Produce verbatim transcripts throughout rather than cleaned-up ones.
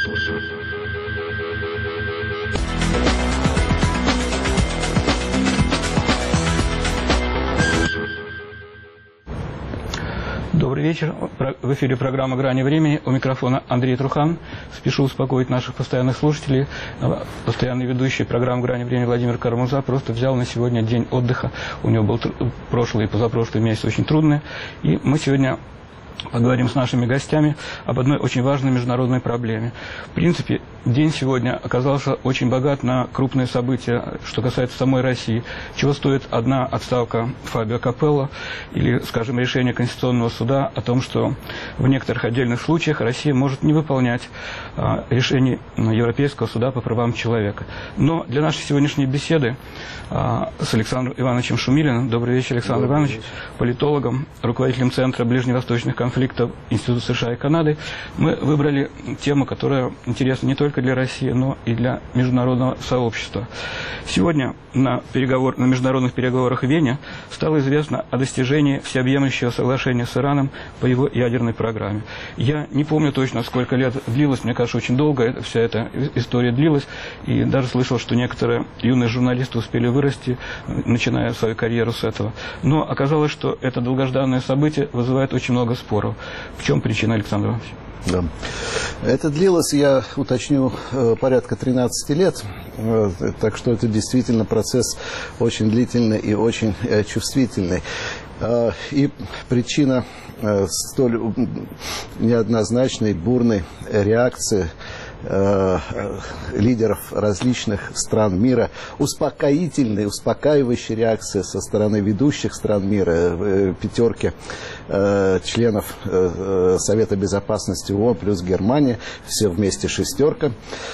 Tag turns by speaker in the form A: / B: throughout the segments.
A: Добрый вечер. В эфире программа «Грани времени». У микрофона Андрей Трухан. Спешу успокоить наших постоянных слушателей. Постоянный ведущий программы «Грани времени» Владимир Карамурза просто взял на сегодня день отдыха. У него был прошлый и позапрошлый месяц очень трудный. И мы сегодня поговорим с нашими гостями об одной очень важной международной проблеме. В принципе, день сегодня оказался очень богат на крупные события, что касается самой России. Чего стоит одна отставка Фабио Капелло или, скажем, решение Конституционного суда о том, что в некоторых отдельных случаях Россия может не выполнять а, решений Европейского суда по правам человека. Но для нашей сегодняшней беседы а, с Александром Ивановичем Шумилиным, добрый вечер, Александр добрый Иванович, вечер. Политологом, руководителем Центра ближневосточных конфликтов Института США и Канады, мы выбрали тему, которая интересна не только для России, но и для международного сообщества. Сегодня на, переговор, на международных переговорах в Вене стало известно о достижении всеобъемлющего соглашения с Ираном по его ядерной программе. Я не помню точно, сколько лет длилось, мне кажется, очень долго это, вся эта история длилась, и даже слышал, что некоторые юные журналисты успели вырасти, начиная свою карьеру с этого. Но оказалось, что это долгожданное событие вызывает очень много споров. В чем причина, Александр Иванович?
B: Да. Это длилось, я уточню, порядка тринадцати лет, так что это действительно процесс очень длительный и очень чувствительный. И причина столь неоднозначной, бурной реакции лидеров различных стран мира, успокоительной, успокаивающей реакции со стороны ведущих стран мира, пятерки членов Совета Безопасности ООН плюс Германия, все вместе шестерка.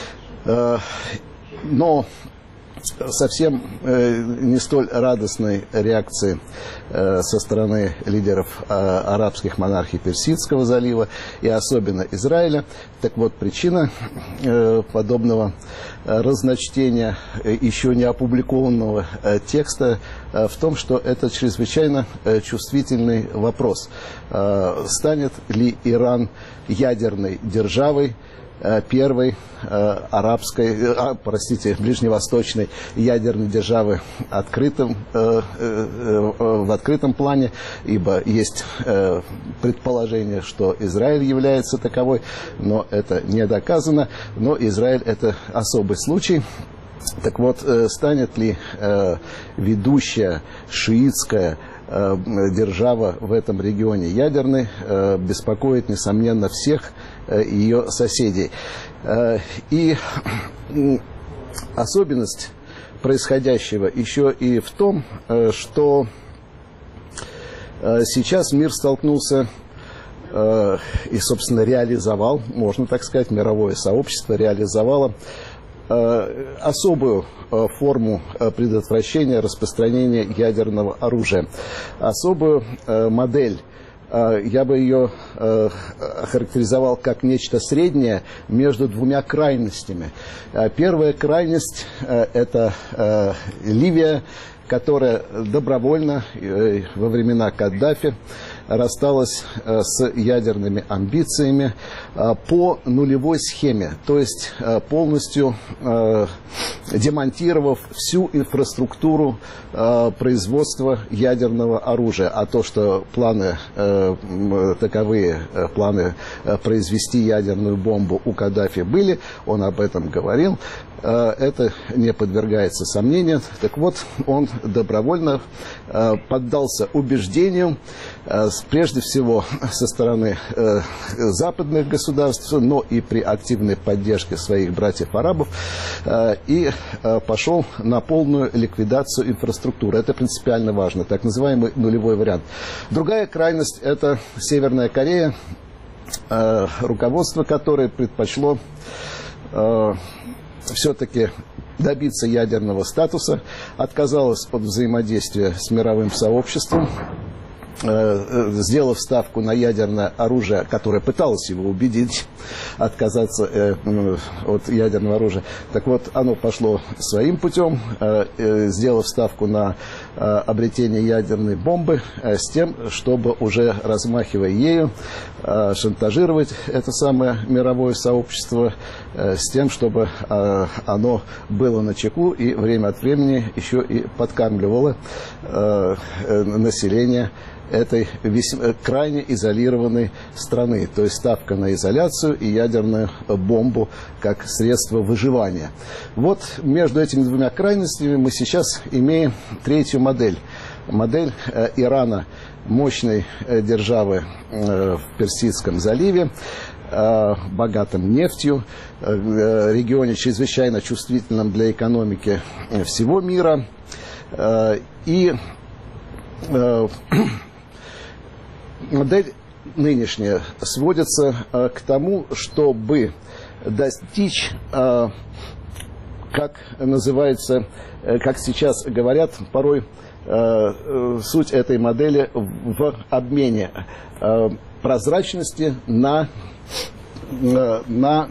B: Но совсем не столь радостной реакции со стороны лидеров арабских монархий Персидского залива и особенно Израиля. Так вот, причина подобного разночтения еще не опубликованного текста в том, что это чрезвычайно чувствительный вопрос. Станет ли Иран ядерной державой, первой э, арабской, а, простите, ближневосточной ядерной державы открытым, э, э, в открытом плане, ибо есть э, предположение, что Израиль является таковой, но это не доказано. Но Израиль – это особый случай. Так вот, э, станет ли э, ведущая шиитская э, держава в этом регионе ядерной, э, беспокоит, несомненно, всех э, ее соседей. Э, и э, особенность происходящего еще и в том, э, что э, сейчас мир столкнулся э, и, собственно, реализовал, можно так сказать, мировое сообщество реализовало особую форму предотвращения распространения ядерного оружия, особую модель. Я бы ее охарактеризовал как нечто среднее между двумя крайностями. Первая крайность – это Ливия, которая добровольно во времена Каддафи рассталась с ядерными амбициями по нулевой схеме, то есть полностью демонтировав всю инфраструктуру производства ядерного оружия. А то, что планы таковые, планы произвести ядерную бомбу у Каддафи были, он об этом говорил, это не подвергается сомнению. Так вот, он добровольно поддался убеждению, прежде всего со стороны западных государств, но и при активной поддержке своих братьев-арабов, и пошел на полную ликвидацию инфраструктуры. Это принципиально важно, так называемый нулевой вариант. Другая крайность – это Северная Корея, руководство которой предпочло все-таки добиться ядерного статуса, отказалась от взаимодействия с мировым сообществом, сделав ставку на ядерное оружие, которое пыталось его убедить отказаться э, от ядерного оружия. Так вот, оно пошло своим путем, э, сделав ставку на обретения ядерной бомбы с тем, чтобы уже размахивая ею, шантажировать это самое мировое сообщество с тем, чтобы оно было начеку и время от времени еще и подкармливало население этой весьма, крайне изолированной страны, то есть ставка на изоляцию и ядерную бомбу как средство выживания. Вот между этими двумя крайностями мы сейчас имеем третью модель. Модель э, Ирана, мощной э, державы э, в Персидском заливе, э, богатым нефтью, э, регионе чрезвычайно чувствительном для экономики всего мира. Э, и э, модель нынешняя сводится э, к тому, чтобы достичь, э, как называется, э, как сейчас говорят, порой э, э, суть этой модели в обмене э, прозрачности на, э, на,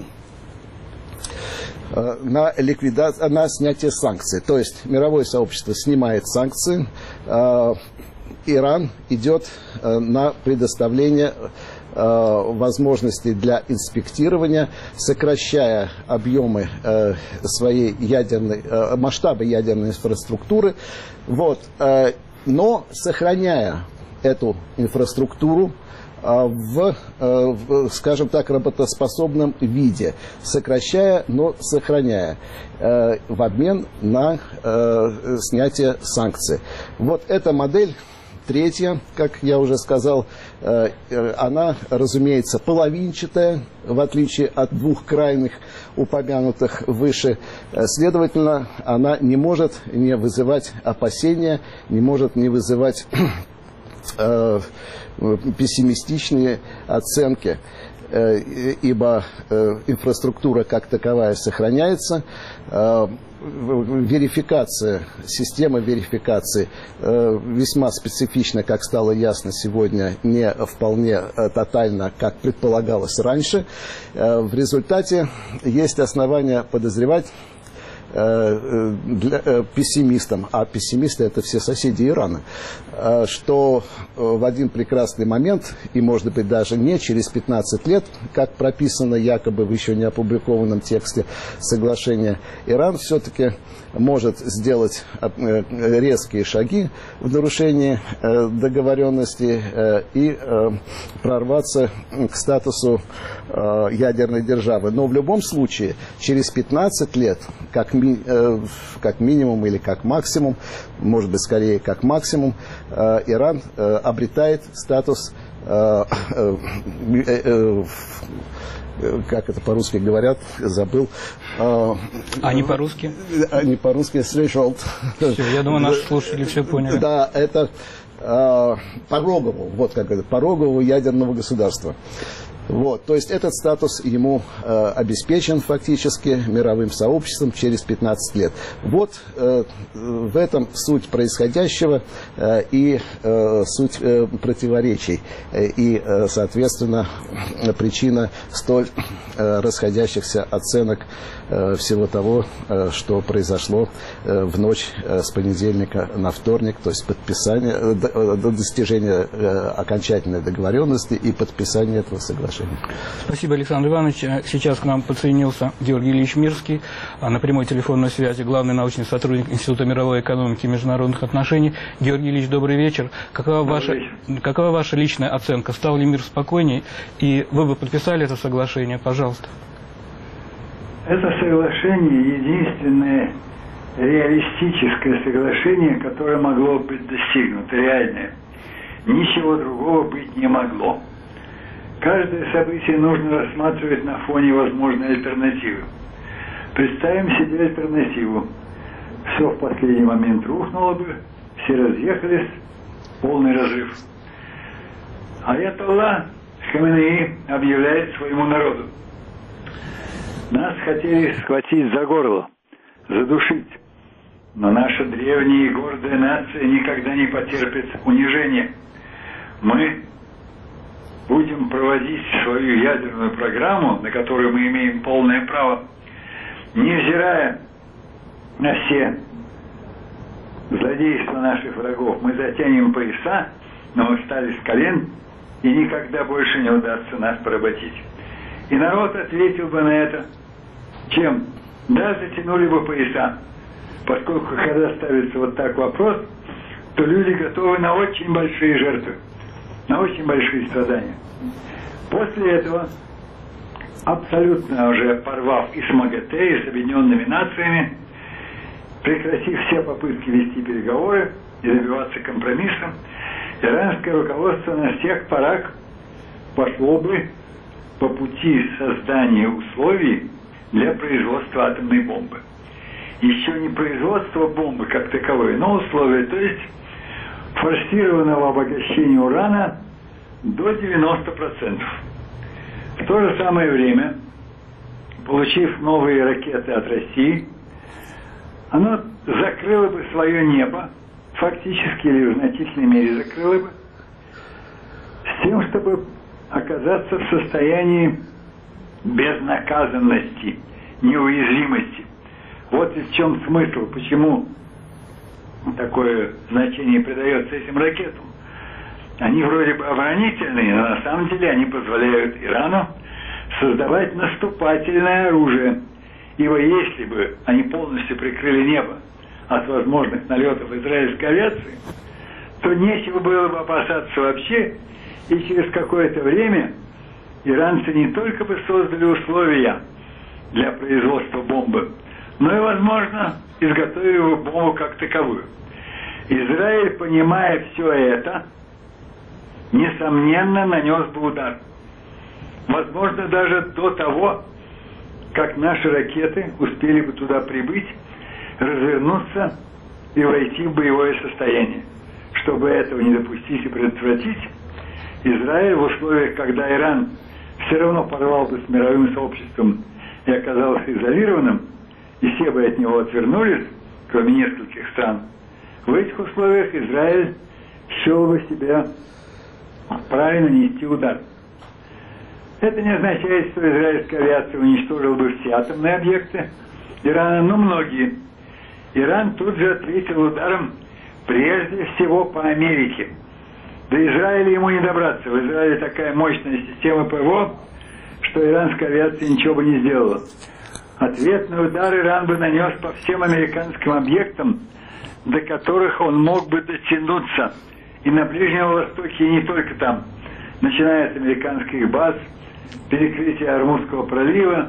B: э, на, ликвидацию, на снятие санкций. То есть мировое сообщество снимает санкции, э, Иран идет э, на предоставление э, возможностей для инспектирования, сокращая объемы э, своей ядерной, э, масштабы ядерной инфраструктуры, вот, э, но сохраняя эту инфраструктуру э, в, э, в, скажем так, работоспособном виде, сокращая, но сохраняя, э, в обмен на э, снятие санкций. Вот эта модель. Третья, как я уже сказал, она, разумеется, половинчатая, в отличие от двух крайних, упомянутых выше. Следовательно, она не может не вызывать опасения, не может не вызывать э, пессимистичные оценки, э, ибо э, инфраструктура как таковая сохраняется. Э, Верификация, система верификации э, весьма специфична, как стало ясно сегодня, не вполне э, тотально, как предполагалось раньше. Э, в результате есть основания подозревать э, для, э, пессимистам, а пессимисты — это все соседи Ирана, э, что в один прекрасный момент, и может быть даже не через пятнадцать лет, как прописано якобы в еще не опубликованном тексте соглашения, Иран все-таки может сделать резкие шаги в нарушении договоренности и прорваться к статусу ядерной державы. Но в любом случае, через пятнадцать лет, как, ми, как минимум или как максимум, может быть, скорее как максимум, Иран обретает статус, как это по-русски говорят, забыл.
A: А не по-русски?
B: А не по-русски, threshold.
A: Все, я думаю, наши слушатели все поняли.
B: Да, это э, порогового, вот как это, порогового ядерного государства. Вот, то есть этот статус ему э, обеспечен фактически мировым сообществом через пятнадцать лет. Вот э, в этом суть происходящего э, и э, суть э, противоречий э, и, э, соответственно, причина столь э, расходящихся оценок э, всего того, э, что произошло э, в ночь э, с понедельника на вторник, то есть подписание, э, до достижения э, окончательной договоренности и подписания этого соглашения.
A: Спасибо, Александр Иванович. Сейчас к нам подсоединился Георгий Ильич Мирский, на прямой телефонной связи главный научный сотрудник Института мировой экономики и международных отношений. Георгий Ильич, добрый вечер. Какова ваша, какова ваша личная оценка? Стал ли мир спокойнее? И вы бы подписали это соглашение, пожалуйста?
C: Это соглашение единственное реалистическое соглашение, которое могло быть достигнуто, реальное. Ничего другого быть не могло. Каждое событие нужно рассматривать на фоне возможной альтернативы. Представим себе альтернативу. Все в последний момент рухнуло бы, все разъехались, полный разрыв. Аятолла Хаменеи объявляет своему народу: нас хотели схватить за горло, задушить. Но наша древняя и гордая нация никогда не потерпит унижения. Мы будем проводить свою ядерную программу, на которую мы имеем полное право, невзирая на все злодейства наших врагов, мы затянем пояса, но мы встали с колен, и никогда больше не удастся нас поработить. И народ ответил бы на это, чем? Да, затянули бы пояса. Поскольку когда ставится вот так вопрос, то люди готовы на очень большие жертвы, на очень большие страдания. После этого, абсолютно уже порвав и с МАГАТЭ, и с Объединенными Нациями, прекратив все попытки вести переговоры и добиваться компромисса, иранское руководство на всех парах пошло бы по пути создания условий для производства атомной бомбы. Еще не производство бомбы как таковой, но условия, то есть форсированного обогащения урана до девяноста процентов. В то же самое время, получив новые ракеты от России, оно закрыло бы свое небо, фактически или в значительной мере закрыло бы, с тем, чтобы оказаться в состоянии безнаказанности, неуязвимости. Вот в чем смысл, почему такое значение придается этим ракетам. Они вроде бы оборонительные, но на самом деле они позволяют Ирану создавать наступательное оружие. Ибо если бы они полностью прикрыли небо от возможных налетов израильской авиации, то нечего было бы опасаться вообще, и через какое-то время иранцы не только бы создали условия для производства бомбы, но и, возможно, изготовили бы бомбу как таковую. Израиль, понимая все это, несомненно, нанес бы удар. Возможно, даже до того, как наши ракеты успели бы туда прибыть, развернуться и войти в боевое состояние. Чтобы этого не допустить и предотвратить, Израиль в условиях, когда Иран все равно порвал бы с мировым сообществом и оказался изолированным, и все бы от него отвернулись, кроме нескольких стран, в этих условиях Израиль счел бы себя вправе нанести удар. Это не означает, что израильская авиация уничтожила бы все атомные объекты Ирана, но многие. Иран тут же ответил ударом прежде всего по Америке. До Израиля ему не добраться. В Израиле такая мощная система ПВО, что иранская авиация ничего бы не сделала. Ответный удар Иран бы нанес по всем американским объектам, до которых он мог бы дотянуться. И на Ближнем Востоке, и не только там. Начиная с американских баз, перекрытие Ормузского пролива,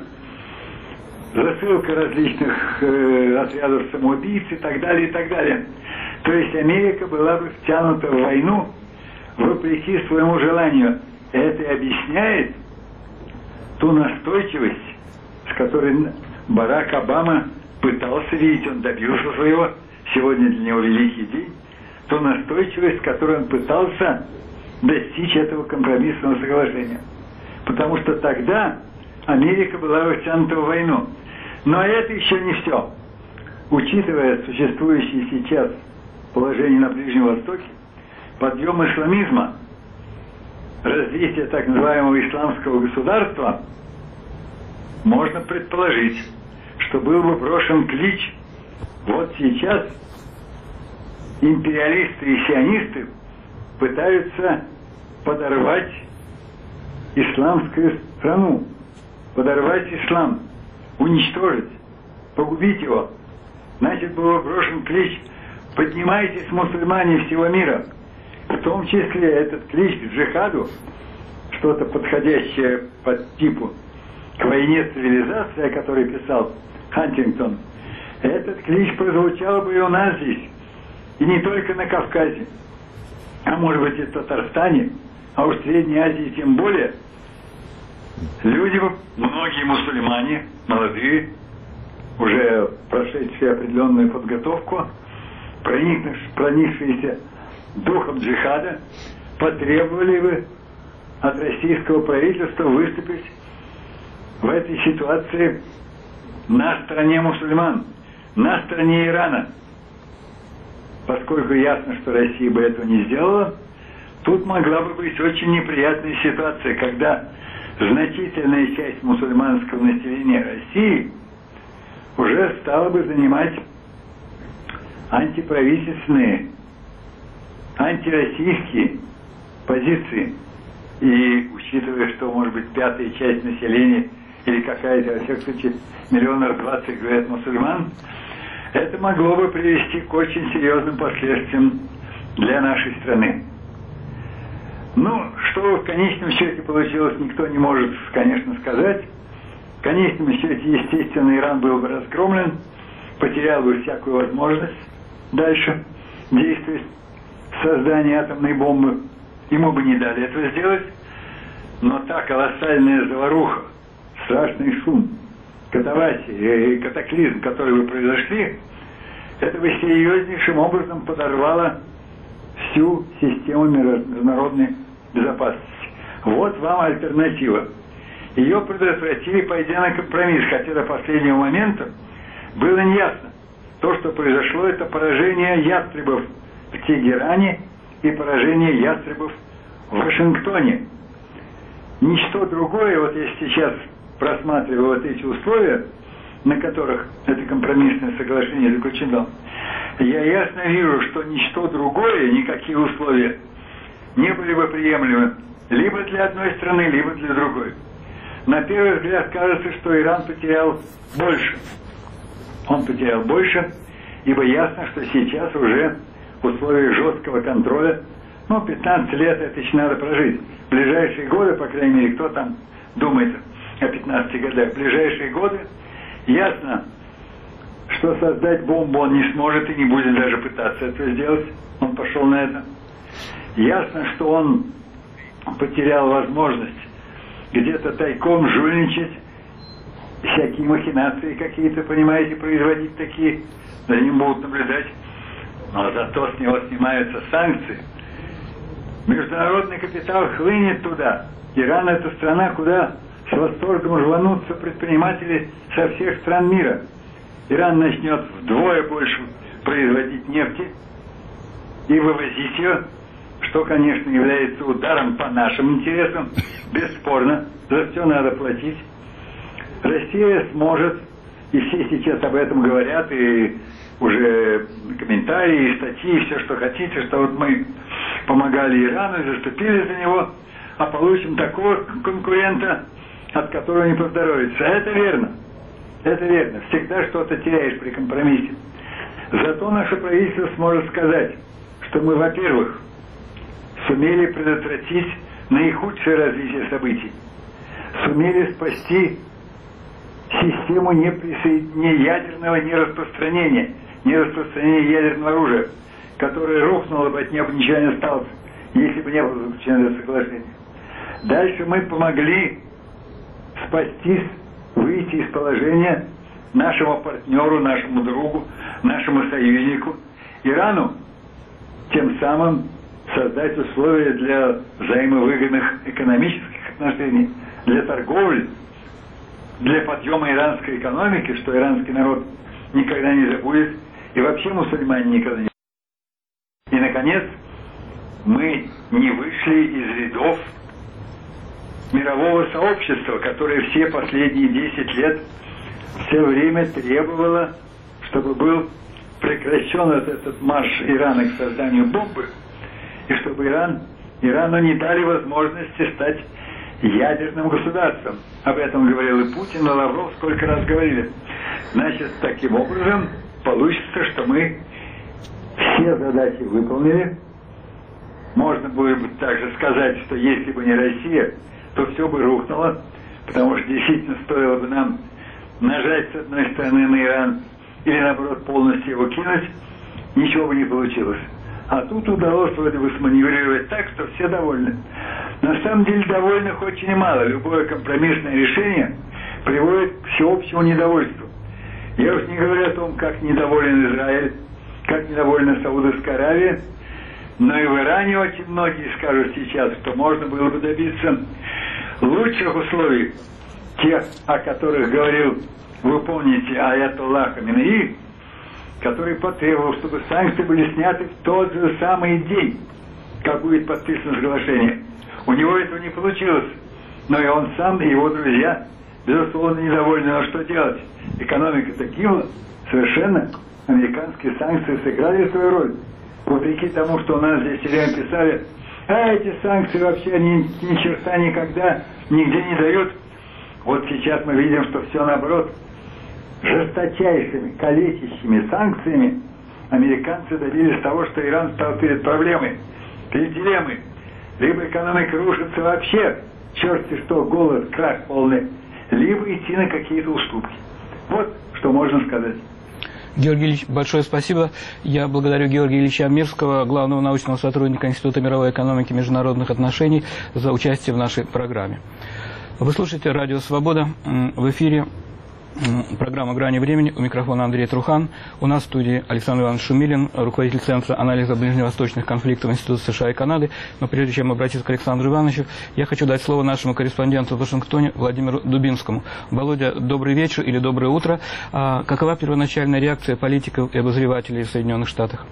C: засылка различных э, отрядов самоубийц и так далее, и так далее. То есть Америка была бы втянута в войну вопреки своему желанию. Это и объясняет ту настойчивость, с которой Барак Обама пытался видеть, он добился своего, сегодня для него великий день, ту настойчивость, с которой он пытался достичь этого компромиссного соглашения. Потому что тогда Америка была втянута в войну. Но это еще не все. Учитывая существующее сейчас положение на Ближнем Востоке, подъем исламизма, развитие так называемого исламского государства, можно предположить, что был бы брошен клич: вот сейчас империалисты и сионисты пытаются подорвать исламскую страну, подорвать ислам, уничтожить, погубить его. Значит, был брошен клич: поднимайтесь, мусульмане всего мира. В том числе этот клич к джихаду, что-то подходящее по типу к войне цивилизации, о которой писал Хантингтон, этот клич прозвучал бы и у нас здесь, и не только на Кавказе, а может быть и в Татарстане, а уж в Средней Азии тем более. Люди, многие мусульмане, молодые, уже прошедшие определенную подготовку, проникнувшие, проникшиеся духом джихада, потребовали бы от российского правительства выступить в этой ситуации на стороне мусульман, на стороне Ирана. Поскольку ясно, что Россия бы этого не сделала, тут могла бы быть очень неприятная ситуация, когда значительная часть мусульманского населения России уже стала бы занимать антиправительственные, антироссийские позиции. И учитывая, что, может быть, пятая часть населения, или какая-то, во всяком случае, миллионов двадцать, говорят, мусульман, это могло бы привести к очень серьезным последствиям для нашей страны. Ну, что в конечном счете получилось, никто не может, конечно, сказать. В конечном счете, естественно, Иран был бы разгромлен, потерял бы всякую возможность дальше действовать в создании атомной бомбы. Ему бы не дали этого сделать. Но та колоссальная заваруха, страшный шум, катавасия и катаклизм, которые бы произошли, это бы серьезнейшим образом подорвало всю систему международной безопасности. Вот вам альтернатива. Ее предотвратили, пойдя на компромисс, хотя до последнего момента было неясно. То, что произошло, это поражение ястребов в Тегеране и поражение ястребов в Вашингтоне. Ничто другое, вот я сейчас просматриваю вот эти условия, на которых это компромиссное соглашение заключено, я ясно вижу, что ничто другое, никакие условия не были бы приемлемы либо для одной страны, либо для другой. На первый взгляд кажется, что Иран потерял больше. Он потерял больше, ибо ясно, что сейчас уже в условиях жесткого контроля, ну, пятнадцать лет это еще надо прожить. В ближайшие годы, по крайней мере, кто там думает о пятнадцати годах, в ближайшие годы ясно, что создать бомбу он не сможет и не будет даже пытаться это сделать. Он пошел на это. Ясно, что он потерял возможность где-то тайком жульничать, всякие махинации какие-то, понимаете, производить такие, за ним будут наблюдать. Но зато с него снимаются санкции. Международный капитал хлынет туда. Иран — это страна, куда с восторгом рванутся предприниматели со всех стран мира. Иран начнет вдвое больше производить нефти и вывозить ее, что, конечно, является ударом по нашим интересам, бесспорно, за все надо платить. Россия сможет, и все сейчас об этом говорят, и уже комментарии, и статьи, и все, что хотите, что вот мы помогали Ирану и заступили за него, а получим такого конкурента, от которого не поздоровится. Это верно. Это верно. Всегда что-то теряешь при компромиссе. Зато наше правительство сможет сказать, что мы, во-первых, сумели предотвратить наихудшее развитие событий, сумели спасти систему неприсоединения ядерного нераспространения, нераспространения ядерного оружия, которое рухнуло бы, от него ничего не осталось, если бы не было заключено это соглашение. Дальше мы помогли спастись, выйти из положения нашему партнеру, нашему другу, нашему союзнику, Ирану, тем самым создать условия для взаимовыгодных экономических отношений, для торговли, для подъема иранской экономики, что иранский народ никогда не забудет, и вообще мусульмане никогда не забудут. И, наконец, мы не вышли из рядов мирового сообщества, которое все последние десять лет все время требовало, чтобы был прекращен этот марш Ирана к созданию бомбы, и чтобы Иран, Ирану не дали возможности стать ядерным государством. Об этом говорил и Путин, и Лавров сколько раз говорили. Значит, таким образом получится, что мы все задачи выполнили. Можно было бы также сказать, что если бы не Россия, то все бы рухнуло, потому что действительно стоило бы нам нажать с одной стороны на Иран или, наоборот, полностью его кинуть, ничего бы не получилось. А тут удалось вроде бы сманеврировать так, что все довольны. На самом деле довольных очень мало. Любое компромиссное решение приводит к всеобщему недовольству. Я уж не говорю о том, как недоволен Израиль, как недовольна Саудовская Аравия, но и в Иране очень многие скажут сейчас, что можно было бы добиться лучших условий, тех, о которых говорил, вы помните, аятоллах Хаменеи, который потребовал, чтобы санкции были сняты в тот же самый день, как будет подписано соглашение. У него этого не получилось, но и он сам, и его друзья, безусловно, недовольны. Но что делать? Экономика такива совершенно американские санкции сыграли свою роль. Вопреки тому, что у нас здесь все время писали, а эти санкции вообще ни, ни черта никогда нигде не дают. Вот сейчас мы видим, что все наоборот. Жесточайшими, калечащими санкциями американцы добились того, что Иран стал перед проблемой, перед дилеммой. Либо экономика рушится вообще, черти что, голод, крах полный, либо идти на какие-то уступки. Вот что можно сказать.
A: Георгий Ильич, большое спасибо. Я благодарю Георгия Ильича Мирского, главного научного сотрудника Института мировой экономики и международных отношений, за участие в нашей программе. Вы слушаете Радио Свобода, в эфире программа «Грани времени». У микрофона Андрей Трухан. У нас в студии Александр Иванович Шумилин, руководитель Центра анализа ближневосточных конфликтов Института США и Канады. Но прежде чем обратиться к Александру Ивановичу, я хочу дать слово нашему корреспонденту в Вашингтоне Владимиру Дубинскому. Володя, добрый вечер или доброе утро. А какова первоначальная реакция политиков и обозревателей в Соединенных Штатах?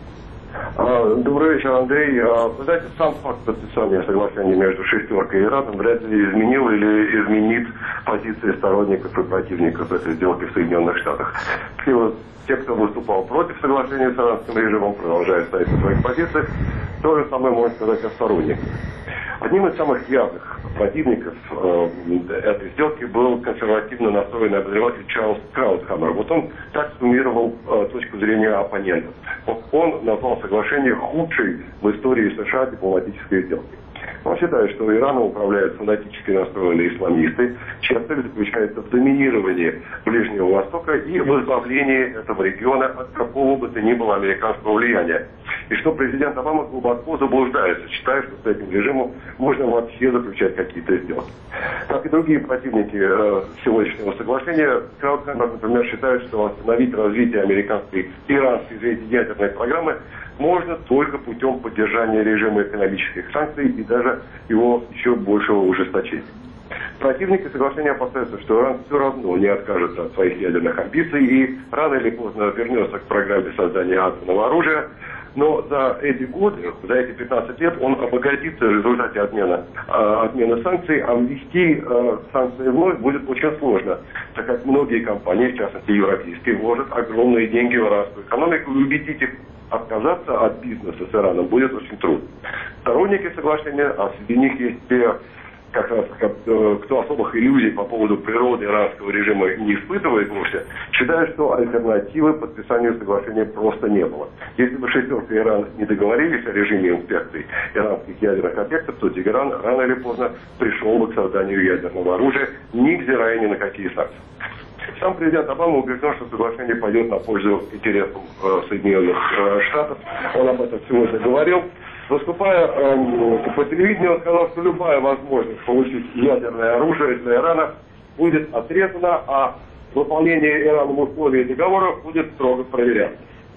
D: Добрый вечер, Андрей. Вы знаете, сам факт подписания соглашения между «шестеркой» и Ираном вряд ли изменил или изменит позиции сторонников и противников этой сделки в Соединенных Штатах. Все вот те, кто выступал против соглашения с иранским режимом, продолжают стоять на своих позициях. То же самое можно сказать о сторонниках. Одним из самых явных противников э, этой сделки был консервативно настроенный обозреватель Чарльз Краутхаммер. Вот он так суммировал э, точку зрения оппонентов. Вот он назвал соглашение худшей в истории США дипломатической сделки. Он считает, что Ираном управляют фанатически настроенные исламисты, чья цель заключается в доминировании Ближнего Востока и в избавлении этого региона от какого бы то ни было американского влияния. И что президент Обама глубоко заблуждается, считая, что с этим режимом можно вообще заключать какие-то сделки. Как и другие противники э, сегодняшнего соглашения, Краутхаммер, например, считает, что остановить развитие американской и иранской ядерной программы можно только путем поддержания режима экономических санкций и даже его еще большего ужесточения. Противники соглашения опасаются, что Иран все равно не откажется от своих ядерных амбиций и рано или поздно вернется к программе создания атомного оружия. Но за эти годы, за эти пятнадцать лет, он обогатится в результате отмены, э, отмены санкций, а ввести э, санкции вновь будет очень сложно, так как многие компании, в частности европейские, вложат огромные деньги в иранскую экономику, и убедить их отказаться от бизнеса с Ираном будет очень трудно. Сторонники соглашения, а среди них есть те, как раз, как, э, кто особых иллюзий по поводу природы иранского режима не испытывает вовсе, считают, что альтернативы подписанию соглашения просто не было. Если бы шестерка и Иран не договорились о режиме инспекции иранских ядерных объектов, то Тегеран рано или поздно пришел бы к созданию ядерного оружия, невзирая ни на какие санкции. Сам президент Обама убежден, что соглашение пойдет на пользу интересам э, Соединенных э, Штатов. Он об этом сегодня говорил. Выступая э, по телевидению, он сказал, что любая возможность получить ядерное оружие для Ирана будет отрезана, а выполнение Ираном условий договора будет строго проверяться.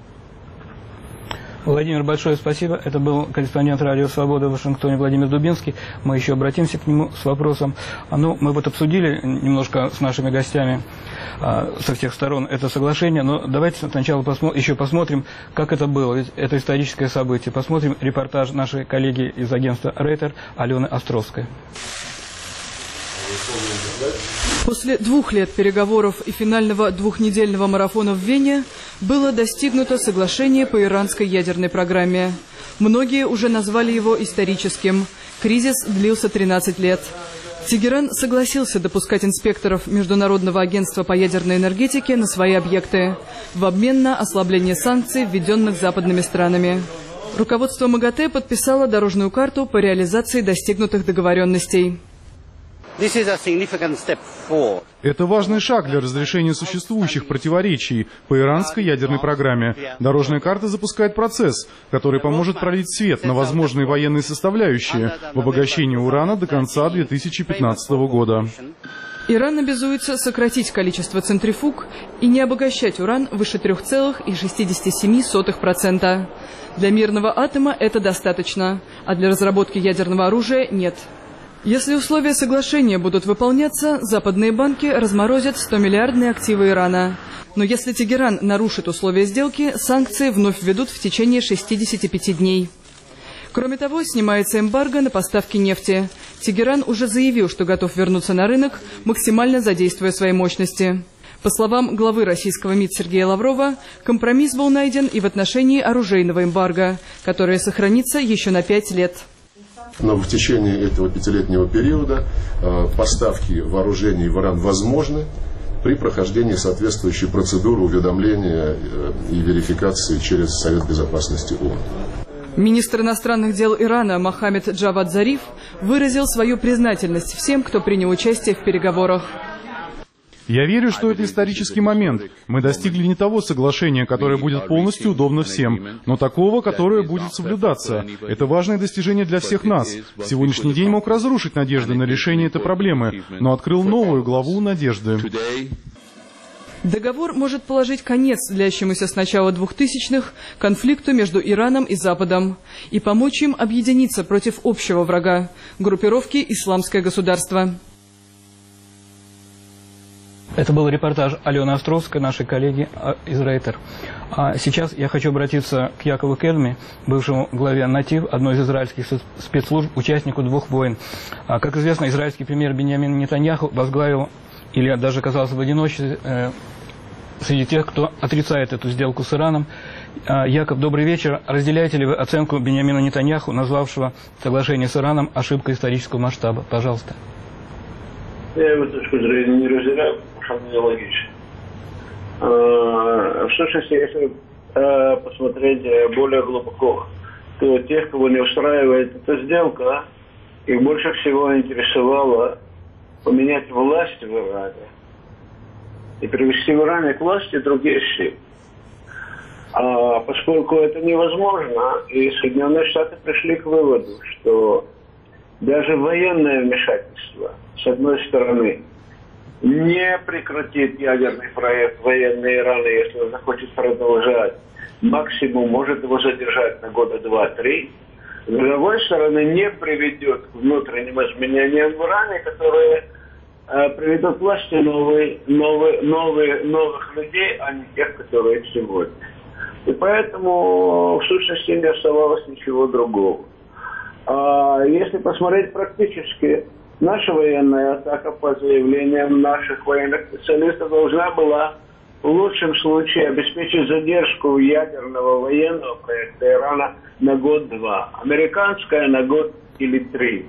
A: Владимир, большое спасибо. Это был корреспондент Радио Свобода в Вашингтоне Владимир Дубинский. Мы еще обратимся к нему с вопросом. Ну, мы вот обсудили немножко с нашими гостями а, со всех сторон это соглашение, но давайте сначала посмо еще посмотрим, как это было. Ведь это историческое событие. Посмотрим репортаж нашей коллеги из агентства Рейтер Алены Островской.
E: После двух лет переговоров и финального двухнедельного марафона в Вене было достигнуто соглашение по иранской ядерной программе. Многие уже назвали его историческим. Кризис длился тринадцать лет. Тегеран согласился допускать инспекторов Международного агентства по ядерной энергетике на свои объекты в обмен на ослабление санкций, введенных западными странами. Руководство МАГАТЭ подписало дорожную карту по реализации достигнутых договоренностей.
F: Это важный шаг для разрешения существующих противоречий по иранской ядерной программе. Дорожная карта запускает процесс, который поможет пролить свет на возможные военные составляющие в обогащении урана до конца две тысячи пятнадцатого года.
E: Иран обязуется сократить количество центрифуг и не обогащать уран выше трёх целых шестидесяти семи сотых процента. Для мирного атома это достаточно, а для разработки ядерного оружия нет. Если условия соглашения будут выполняться, западные банки разморозят стомиллиардные активы Ирана. Но если Тегеран нарушит условия сделки, санкции вновь введут в течение шестидесяти пяти дней. Кроме того, снимается эмбарго на поставки нефти. Тегеран уже заявил, что готов вернуться на рынок, максимально задействуя свои мощности. По словам главы российского МИД Сергея Лаврова, компромисс был найден и в отношении оружейного эмбарго, которое сохранится еще на пять лет.
G: Но в течение этого пятилетнего периода поставки вооружений в Иран возможны при прохождении соответствующей процедуры уведомления и верификации через Совет Безопасности ООН.
E: Министр иностранных дел Ирана Мохаммед Джавад Зариф выразил свою признательность всем, кто принял участие в переговорах.
F: Я верю, что это исторический момент. Мы достигли не того соглашения, которое будет полностью удобно всем, но такого, которое будет соблюдаться. Это важное достижение для всех нас. Сегодняшний день мог разрушить надежды на решение этой проблемы, но открыл новую главу надежды.
E: Договор может положить конец длящемуся с начала двухтысячных конфликту между Ираном и Западом и помочь им объединиться против общего врага – группировки «Исламское государство».
A: Это был репортаж Алены Островской, нашей коллеги из Рейтер. А сейчас я хочу обратиться к Якову Кедми, бывшему главе НАТИВ, одной из израильских спецслужб, участнику двух войн. Как известно, израильский премьер Биньямин Нетаньяху возглавил, или даже оказался в одиночестве, э, среди тех, кто отрицает эту сделку с Ираном. Яков, добрый вечер. Разделяете ли вы оценку Биньямина Нетаньяху, назвавшего соглашение с Ираном ошибкой исторического масштаба? Пожалуйста.
H: Я его точку зрения не разделяю, потому что она нелогична. В сущности, если посмотреть более глубоко, то тех, кого не устраивает эта сделка, их больше всего интересовало поменять власть в Иране и привести в Иране к власти другие силы. А поскольку это невозможно, и Соединенные Штаты пришли к выводу, что даже военное вмешательство, с одной стороны, не прекратит ядерный проект военный Ирана, если он захочет продолжать, максимум может его задержать на года два-три. С другой стороны, не приведет к внутренним изменениям в Иране, которые э, приведут к власти новые, новые, новые, новых людей, а не тех, которые сегодня. И поэтому, в сущности, не оставалось ничего другого. А если посмотреть практически, наша военная атака, по заявлениям наших военных специалистов, должна была в лучшем случае обеспечить задержку ядерного военного проекта Ирана на год-два, американская на год или три.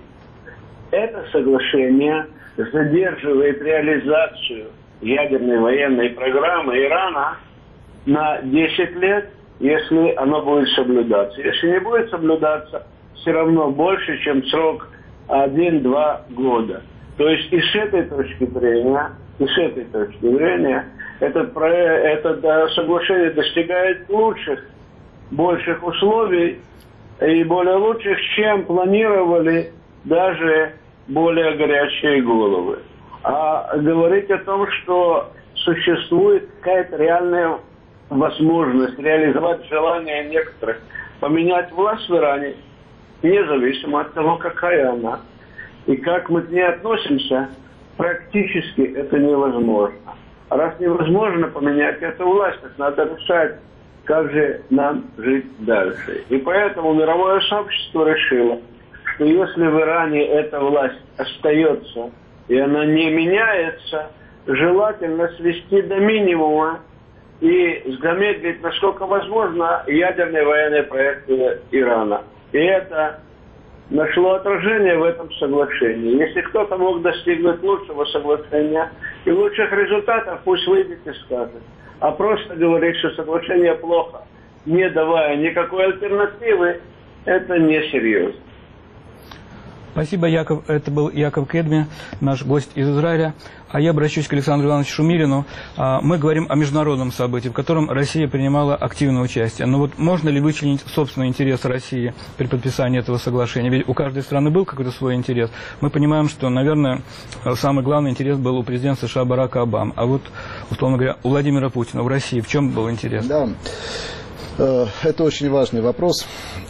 H: Это соглашение задерживает реализацию ядерной военной программы Ирана на десять лет, если оно будет соблюдаться. Если не будет соблюдаться, все равно больше, чем срок один-два года. То есть и с этой точки зрения, и с этой точки зрения, этот проект, это соглашение достигает лучших, больших условий и более лучших, чем планировали даже более горячие головы. А говорить о том, что существует какая-то реальная возможность реализовать желание некоторых поменять власть в Иране, независимо от того, какая она. И как мы к ней относимся, практически это невозможно. А раз невозможно поменять эту власть, так надо решать, как же нам жить дальше. И поэтому мировое сообщество решило, что если в Иране эта власть остается и она не меняется, желательно свести до минимума и замедлить, насколько возможно, ядерные военные проекты Ирана. И это нашло отражение в этом соглашении. Если кто-то мог достигнуть лучшего соглашения и лучших результатов, пусть выйдет и скажет. А просто говорить, что соглашение плохо, не давая никакой альтернативы, это несерьезно.
A: Спасибо, Яков. Это был Яков Кедми, наш гость из Израиля. А я обращусь к Александру Ивановичу Шумилину. Мы говорим о международном событии, в котором Россия принимала активное участие. Но вот можно ли вычленить собственный интерес России при подписании этого соглашения? Ведь у каждой страны был какой-то свой интерес. Мы понимаем, что, наверное, самый главный интерес был у президента США Барака Обамы. А вот, условно говоря, у Владимира Путина в России в чем был интерес?
B: Да. Это очень важный вопрос.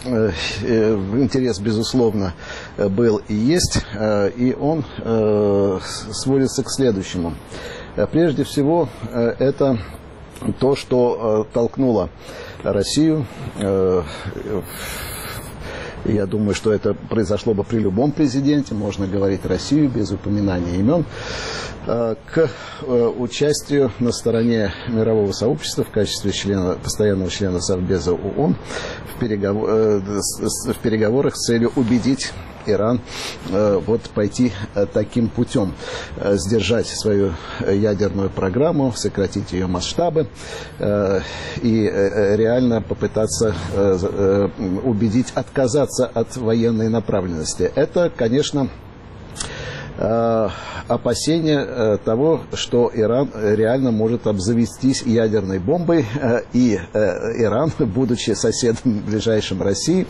B: Интерес, безусловно, был и есть, и он сводится к следующему. Прежде всего, это то, что толкнуло Россию Я думаю, что это произошло бы при любом президенте, можно говорить Россию без упоминания имен, к участию на стороне мирового сообщества в качестве члена, постоянного члена Совбеза ООН в, переговор, в переговорах с целью убедить Иран вот пойти таким путем, сдержать свою ядерную программу, сократить ее масштабы и реально попытаться убедить отказаться от военной направленности. Это, конечно, опасение того, что Иран реально может обзавестись ядерной бомбой, и Иран, будучи соседом ближайшим России,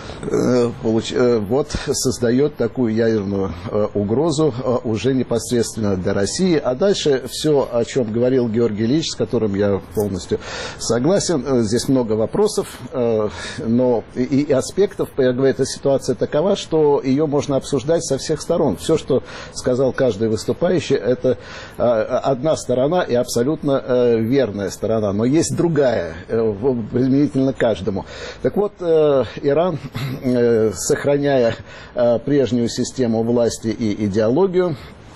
B: вот создает такую ядерную угрозу уже непосредственно для России. А дальше все, о чем говорил Георгий Ильич, с которым я полностью согласен. Здесь много вопросов, но и аспектов. Я говорю, эта ситуация такова, что ее можно обсуждать со всех сторон. Все, что сказал каждый выступающий, это одна сторона и абсолютно верная сторона. Но есть другая, применительно каждому. Так вот, Иран, сохраняя прежнюю систему власти и идеологию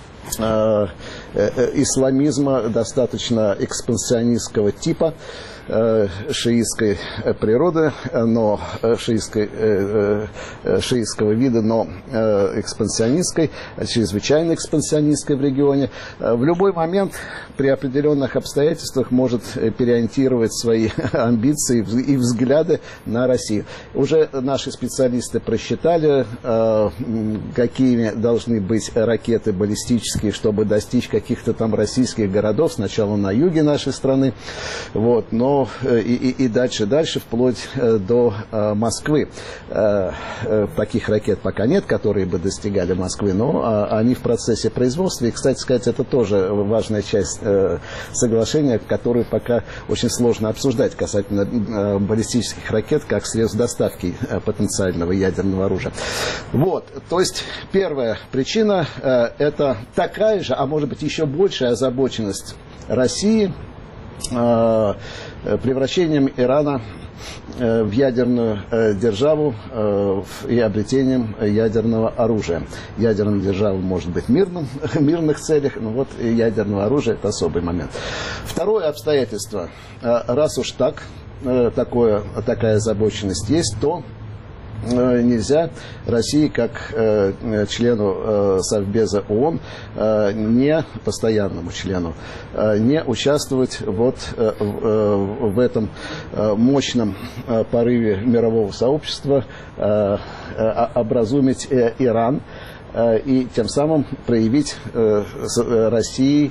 B: исламизма достаточно экспансионистского типа, шиитской природы, но шиитской, шиитского вида, но экспансионистской, чрезвычайно экспансионистской в регионе, в любой момент при определенных обстоятельствах может переориентировать свои амбиции и взгляды на Россию. Уже наши специалисты просчитали, какими должны быть ракеты баллистические, чтобы достичь каких-то там российских городов, сначала на юге нашей страны, вот, но И, и, и дальше, дальше, вплоть до э, Москвы. Э, э, таких ракет пока нет, которые бы достигали Москвы, но э, они в процессе производства. И, кстати сказать, это тоже важная часть э, соглашения, которую пока очень сложно обсуждать касательно э, баллистических ракет как средств доставки э, потенциального ядерного оружия. Вот, то есть первая причина э, это такая же, а может быть еще большая озабоченность России э, превращением Ирана в ядерную державу и обретением ядерного оружия. Ядерная держава может быть мирным, в мирных целях, но вот ядерное оружие – это особый момент. Второе обстоятельство. Раз уж так, такое, такая озабоченность есть, то нельзя России, как э, члену э, Совбеза ООН, э, не постоянному члену, э, не участвовать вот э, э, в этом э, мощном э, порыве мирового сообщества э, э, образумить э, Иран э, и тем самым проявить э, России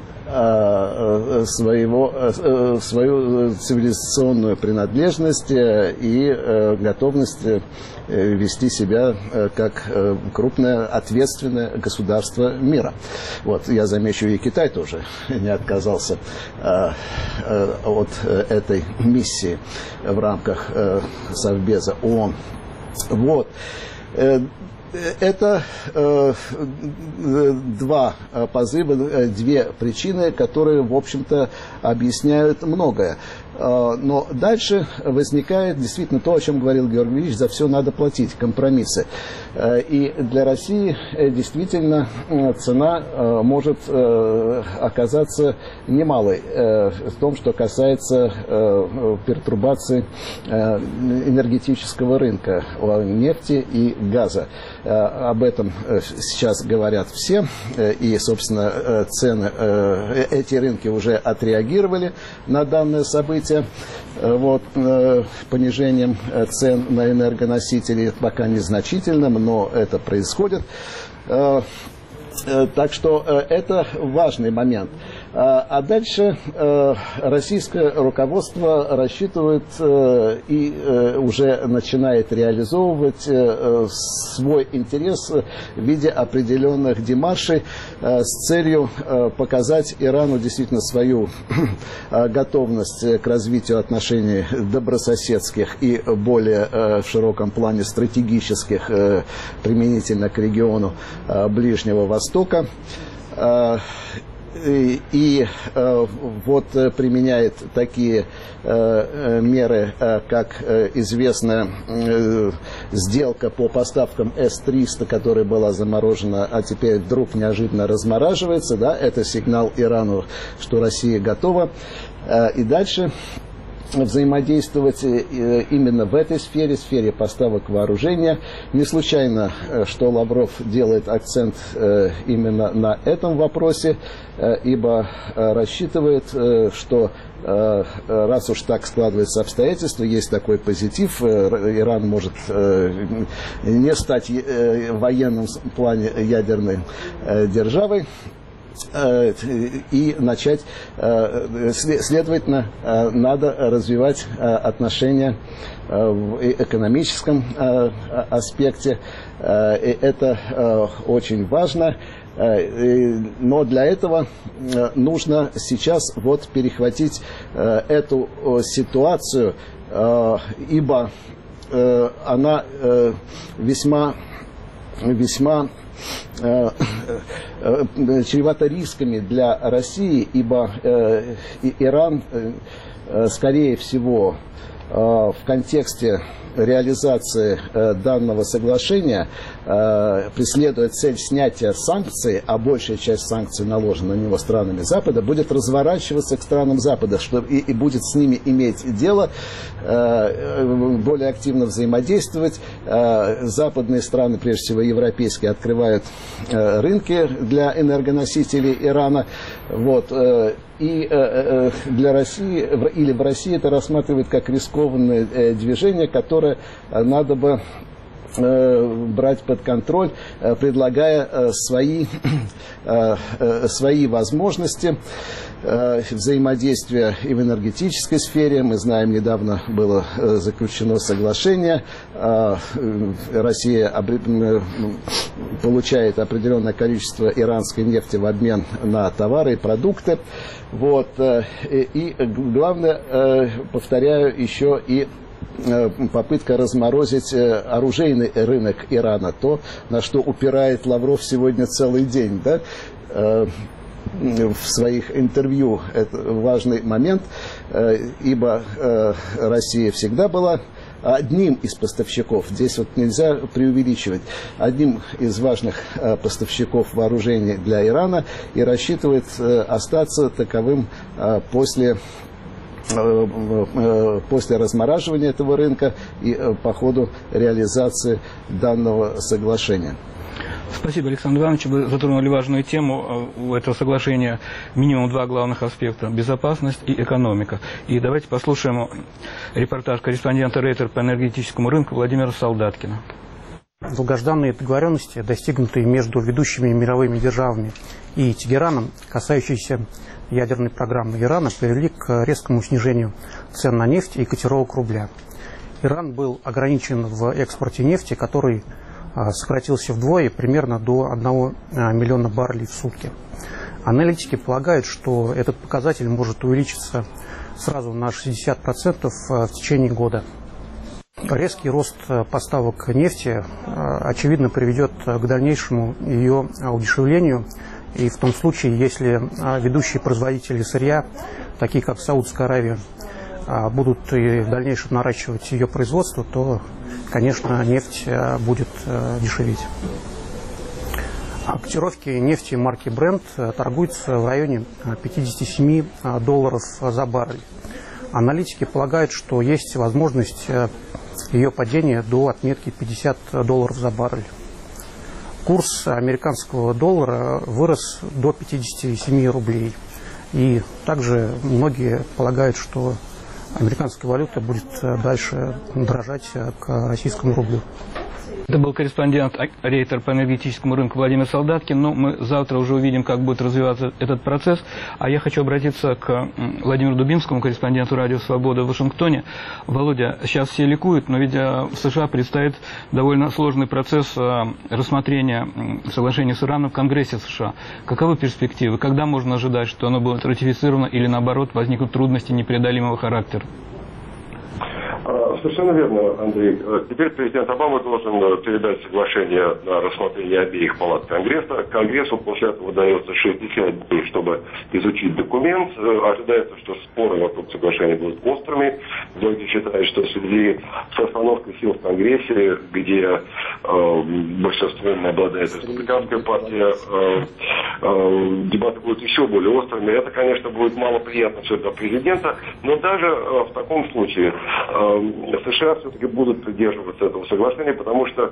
B: своего, свою цивилизационную принадлежность и готовность вести себя как крупное ответственное государство мира. Вот, я замечу, и Китай тоже не отказался от этой миссии в рамках Совбеза ООН. Вот. Это э, два позыва, две причины, которые, в общем-то, объясняют многое. Но дальше возникает действительно то, о чем говорил Георгий Ильич, за все надо платить, компромиссы. И для России действительно цена может оказаться немалой в том, что касается пертурбации энергетического рынка нефти и газа. Об этом сейчас говорят все, и, собственно, цены, эти рынки уже отреагировали на данное событие. Вот, понижением цен на энергоносители пока незначительным, но это происходит. Так что это важный момент. А дальше российское руководство рассчитывает и уже начинает реализовывать свой интерес в виде определенных демаршей с целью показать Ирану действительно свою готовность к развитию отношений добрососедских и более в широком плане стратегических применительно к региону Ближнего Востока. И, и вот применяет такие меры, как известная сделка по поставкам эс триста, которая была заморожена, а теперь вдруг неожиданно размораживается. Да, это сигнал Ирану, что Россия готова. И дальше взаимодействовать именно в этой сфере, сфере поставок вооружения. Не случайно, что Лавров делает акцент именно на этом вопросе, ибо рассчитывает, что раз уж так складываются обстоятельства, есть такой позитив, Иран может не стать в военном плане ядерной державой, и начать, следовательно, надо развивать отношения в экономическом аспекте. Это очень важно. Но для этого нужно сейчас вот перехватить эту ситуацию, ибо она весьма, весьма чревато рисками для России, ибо Иран, скорее всего, в контексте реализации данного соглашения преследует цель снятия санкций, а большая часть санкций наложена на него странами Запада, будет разворачиваться к странам Запада, что и, и будет с ними иметь дело, более активно взаимодействовать. Западные страны, прежде всего европейские, открывают рынки для энергоносителей Ирана. Вот. И для России, или в России это рассматривают как рискованное движение, которое надо бы брать под контроль, предлагая свои, свои возможности взаимодействия и в энергетической сфере. Мы знаем, недавно было заключено соглашение. Россия получает определенное количество иранской нефти в обмен на товары и продукты. Вот. И главное, повторяю, еще и попытка разморозить оружейный рынок Ирана, то, на что упирает Лавров сегодня целый день, да, в своих интервью. Это важный момент, ибо Россия всегда была одним из поставщиков, здесь вот нельзя преувеличивать, одним из важных поставщиков вооружений для Ирана, и рассчитывает остаться таковым после после размораживания этого рынка и по ходу реализации данного соглашения.
A: Спасибо, Александр Иванович. Вы затронули важную тему. У этого соглашения минимум два главных аспекта – безопасность и экономика. И давайте послушаем репортаж корреспондента Рейтер по энергетическому рынку Владимира Солдаткина.
I: Долгожданные договоренности, достигнутые между ведущими мировыми державами и Тегераном, касающиеся ядерной программы Ирана, привели к резкому снижению цен на нефть и котировок рубля. Иран был ограничен в экспорте нефти, который сократился вдвое, примерно до одного миллиона баррелей в сутки. Аналитики полагают, что этот показатель может увеличиться сразу на шестьдесят процентов в течение года. Резкий рост поставок нефти, очевидно, приведет к дальнейшему ее удешевлению. И в том случае, если ведущие производители сырья, такие как Саудовская Аравия, будут и в дальнейшем наращивать ее производство, то, конечно, нефть будет дешеветь. А котировки нефти марки Brent торгуются в районе пятидесяти семи долларов за баррель. Аналитики полагают, что есть возможность ее падения до отметки пятьдесят долларов за баррель. Курс американского доллара вырос до пятидесяти семи рублей. И также многие полагают, что американская валюта будет дальше дорожать к российскому рублю.
A: Это был корреспондент Рейтер по энергетическому рынку Владимир Солдаткин. Но мы завтра уже увидим, как будет развиваться этот процесс. А я хочу обратиться к Владимиру Дубинскому, корреспонденту Радио Свобода в Вашингтоне. Володя, сейчас все ликуют, но ведь в США предстоит довольно сложный процесс рассмотрения соглашения с Ираном в Конгрессе США. Каковы перспективы? Когда можно ожидать, что оно будет ратифицировано, или наоборот возникнут трудности непреодолимого характера?
D: совершенно верно, Андрей. Теперь президент Обама должен передать соглашение на рассмотрение обеих палат Конгресса. Конгрессу после этого дается шестьдесят дней, чтобы изучить документ. Ожидается, что споры вокруг соглашения будут острыми. Многие считают, что в связи с остановкой сил в Конгрессе, где э, большинством обладает республиканская партия, э, э, дебаты будут еще более острыми. Это, конечно, будет малоприятно все для президента, но даже э, в таком случае США все-таки будут придерживаться этого соглашения, потому что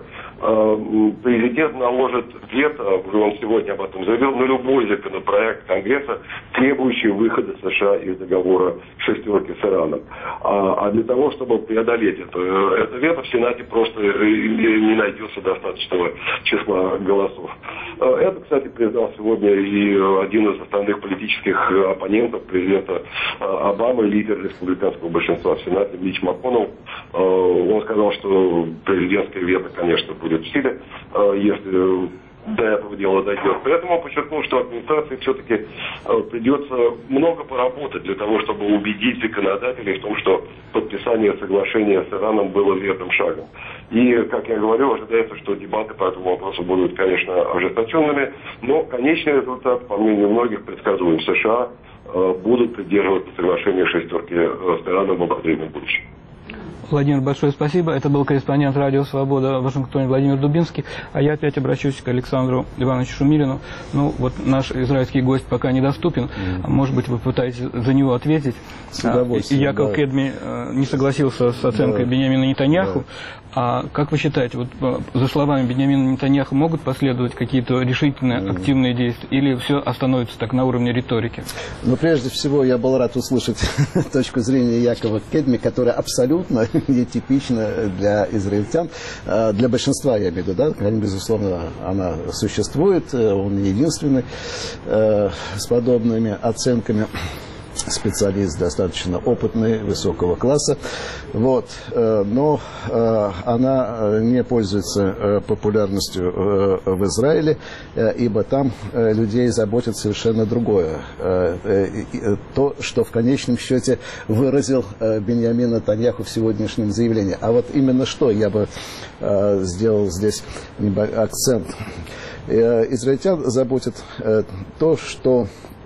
D: э, президент наложит вето, уже он сегодня об этом заявил, на любой законопроект Конгресса, требующий выхода США из договора шестерки с Ираном. А, а для того, чтобы преодолеть это, это вето, в Сенате просто не найдется достаточного числа голосов. Это, кстати, признал сегодня и один из основных политических оппонентов президента Обамы, лидер республиканского большинства в Сенате, Митч МакКоннелл. Он сказал, что президентское вето, конечно, будет в силе, если до этого дела дойдет. Поэтому он подчеркнул, что администрации все-таки придется много поработать для того, чтобы убедить законодателей в том, что подписание соглашения с Ираном было верным шагом. И, как я говорю, ожидается, что дебаты по этому вопросу будут, конечно, ожесточенными, но конечный результат, по мнению многих, предсказуем. США будут придерживаться соглашения шестерки с Ираном в обозримом будущем.
A: Владимир, большое спасибо. Это был корреспондент «Радио Свобода» в Вашингтоне Владимир Дубинский. А я опять обращусь к Александру Ивановичу Шумилину. Ну, вот наш израильский гость пока недоступен. Mm-hmm. Может быть, вы пытаетесь за него ответить.
B: С удовольствием,
A: Яков
B: да.
A: Кедми не согласился с оценкой да. Биньямина Нетаньяху. Да. А как вы считаете, вот за словами Биньямина Нетаньяху могут последовать какие-то решительные, mm-hmm. активные действия? Или все остановится так на уровне риторики?
B: Ну, прежде всего, я был рад услышать точку зрения Якова Кедми, которая абсолютно нетипична для израильтян. Для большинства, я имею в виду, да, безусловно, она существует. Он не единственный с подобными оценками. Специалист достаточно опытный, высокого класса. Вот. Но она не пользуется популярностью в Израиле, ибо там людей заботит совершенно другое. То, что в конечном счете выразил Биньямин Нетаньяху в сегодняшнем заявлении. А вот именно что я бы сделал здесь акцент. Израильтян заботит то, что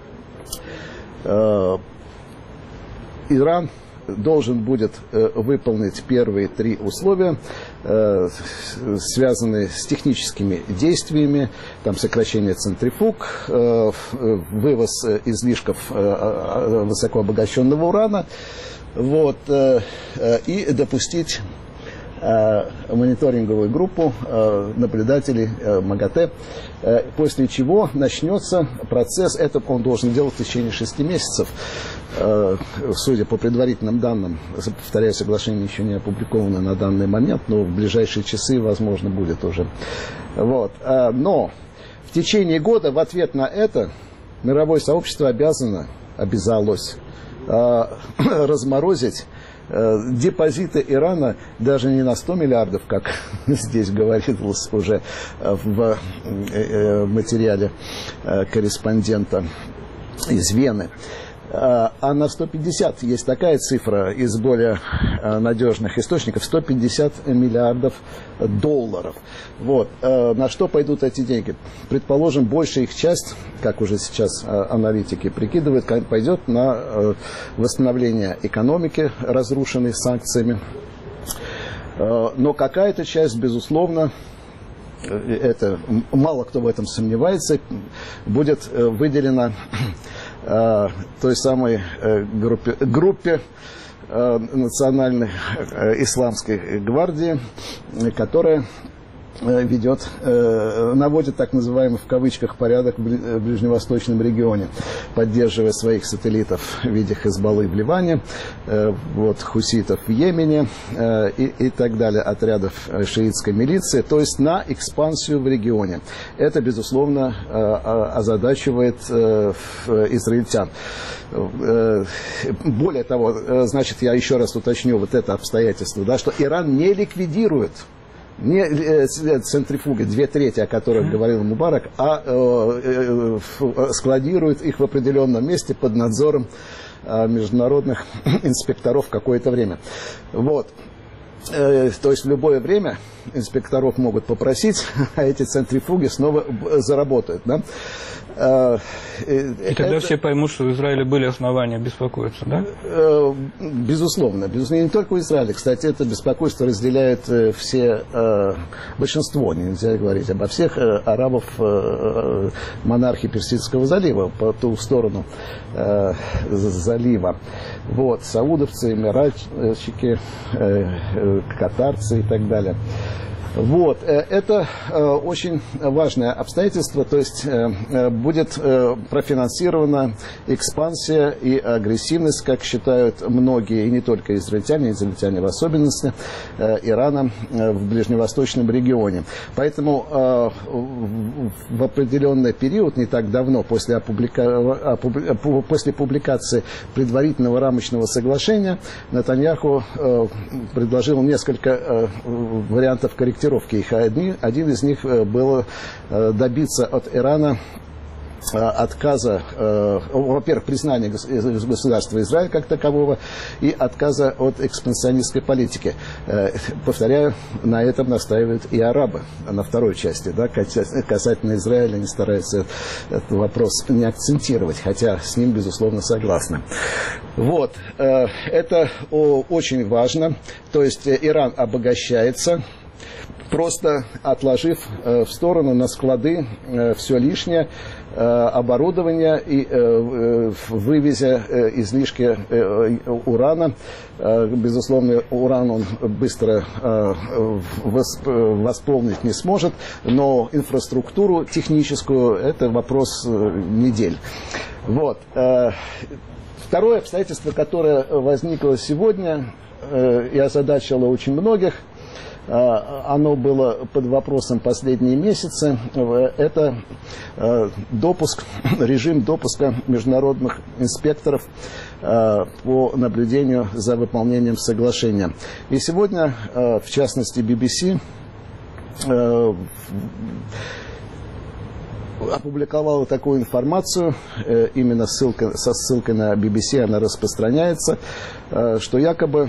B: Иран должен будет выполнить первые три условия, связанные с техническими действиями, там сокращение центрифуг, вывоз излишков высокообогащенного урана, вот, и допустить мониторинговую группу наблюдателей МАГАТЭ, после чего начнется процесс, это он должен делать в течение шести месяцев. Судя по предварительным данным, повторяю, соглашение еще не опубликовано на данный момент, но в ближайшие часы, возможно, будет уже. Вот. Но в течение года в ответ на это мировое сообщество обязано, обязалось разморозить депозиты Ирана даже не на сто миллиардов, как здесь говорилось уже в материале корреспондента из Вены, а на сто пятьдесят, есть такая цифра из более надежных источников, сто пятьдесят миллиардов долларов. Вот. На что пойдут эти деньги? Предположим, большая их часть, как уже сейчас аналитики прикидывают, пойдет на восстановление экономики, разрушенной санкциями. Но какая-то часть, безусловно, это, мало кто в этом сомневается, будет выделена той самой группе, группе национальной исламской гвардии, которая ведет, наводит так называемый в кавычках порядок в ближневосточном регионе, поддерживая своих сателлитов в виде Хезболлы в Ливане, вот, хуситов в Йемене и, и так далее, отрядов шиитской милиции, то есть на экспансию в регионе. Это, безусловно, озадачивает израильтян. Более того, значит, я еще раз уточню вот это обстоятельство, да, что Иран не ликвидирует не центрифуги, две трети, о которых говорил Мубарак, а э, э, складирует их в определенном месте под надзором э, международных инспекторов какое-то время. Вот. То есть в любое время инспекторов могут попросить, а эти центрифуги снова заработают. Да?
A: И тогда это, все поймут, что в Израиле были основания беспокоиться, да?
B: Безусловно. Безусловно. И не только в Израиле. Кстати, это беспокойство разделяет все, большинство, нельзя говорить обо всех, арабов монархии Персидского залива, по ту сторону залива. Вот, саудовцы, эмиратчики, катарцы и так далее. Вот, это очень важное обстоятельство, то есть будет профинансирована экспансия и агрессивность, как считают многие, и не только израильтяне, израильтяне в особенности, Ирана в ближневосточном регионе. Поэтому в определенный период, не так давно, после, опублика... после публикации предварительного рамочного соглашения, Нетаньяху предложил несколько вариантов корректировки. Их. Один, один из них был добиться от Ирана отказа, во-первых, признания государства Израиль как такового и отказа от экспансионистской политики. Повторяю, на этом настаивают и арабы, на второй части. Да, касательно Израиля они стараются этот вопрос не акцентировать, хотя с ним, безусловно, согласны. Вот, это очень важно. То есть Иран обогащается, просто отложив э, в сторону на склады э, все лишнее э, оборудование и э, вывезя э, излишки э, урана. Э, безусловно, уран он быстро э, восп, восполнить не сможет, но инфраструктуру техническую это вопрос э, недель. Вот. Э, второе обстоятельство, которое возникло сегодня э, и озадачило очень многих, оно было под вопросом последние месяцы, это допуск, режим допуска международных инспекторов по наблюдению за выполнением соглашения. И сегодня, в частности, би би си опубликовала такую информацию, именно ссылка, со ссылкой на би би си она распространяется, что якобы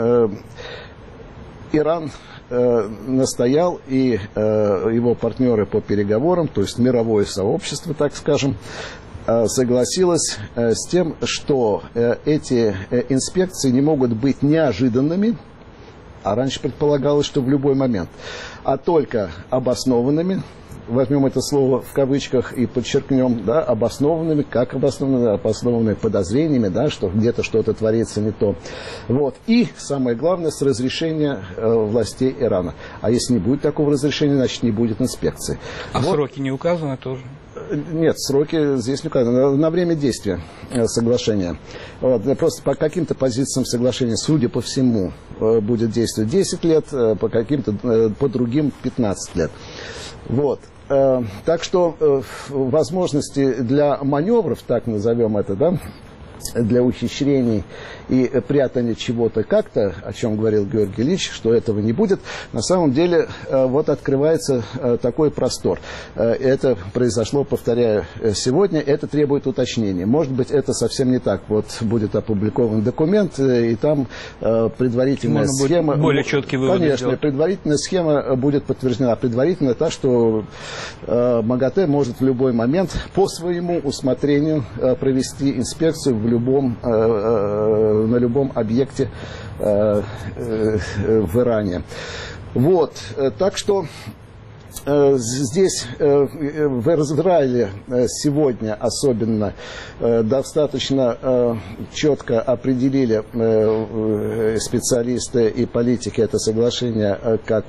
B: Иран настоял, и э, его партнеры по переговорам, то есть мировое сообщество, так скажем, э, согласилось э, с тем, что э, эти э, инспекции не могут быть неожиданными, а раньше предполагалось, что в любой момент, а только обоснованными. Возьмем это слово в кавычках и подчеркнем, да, обоснованными, как обоснованными, обоснованными подозрениями, да, что где-то что-то творится не то. Вот. И, самое главное, с разрешения э, властей Ирана. А если не будет такого разрешения, значит, не будет инспекции.
A: А
B: вот.
A: Сроки не указаны тоже?
B: Нет, сроки здесь не указаны. На, на время действия э, соглашения. Вот. Просто по каким-то позициям соглашения, судя по всему, э, будет действовать десять лет, э, по каким-то, э, по другим пятнадцать лет. Вот. Так что возможности для маневров, так назовем это, да, для ухищрений и прятания чего-то как-то, о чем говорил Георгий Ильич, что этого не будет, на самом деле вот открывается такой простор. Это произошло, повторяю, сегодня, это требует уточнения. Может быть, это совсем не так. Вот будет опубликован документ, и там предварительная Можно схема...
A: Более четкий вывод.
B: Конечно,
A: сделать.
B: Предварительная схема будет подтверждена. Предварительно та, что МАГАТЭ может в любой момент по своему усмотрению провести инспекцию в любом, на любом объекте в Иране. Вот, так что здесь в Израиле сегодня особенно достаточно четко определили специалисты и политики это соглашение как